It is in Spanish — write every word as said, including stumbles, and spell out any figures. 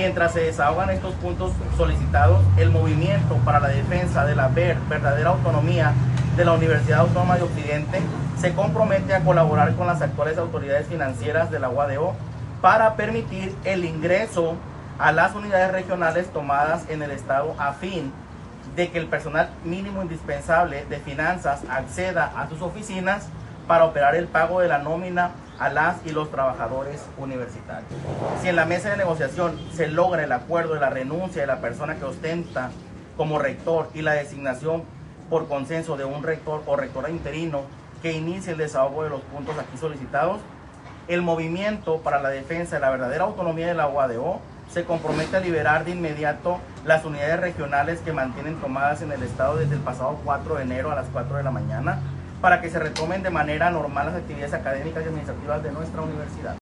Mientras se desahogan estos puntos solicitados, el Movimiento para la Defensa de la ver, verdadera autonomía de la Universidad Autónoma de Occidente se compromete a colaborar con las actuales autoridades financieras de la U A D O para permitir el ingreso a las unidades regionales tomadas en el estado a fin de que el personal mínimo indispensable de finanzas acceda a sus oficinas para operar el pago de la nómina a las y los trabajadores universitarios. Si en la mesa de negociación se logra el acuerdo de la renuncia de la persona que ostenta como rector y la designación por consenso de un rector o rectora interino que inicie el desahogo de los puntos aquí solicitados, el Movimiento para la Defensa de la Verdadera Autonomía de la U A D O se compromete a liberar de inmediato las unidades regionales que mantienen tomadas en el estado desde el pasado cuatro de enero a las cuatro de la mañana para que se retomen de manera normal las actividades académicas y administrativas de nuestra universidad.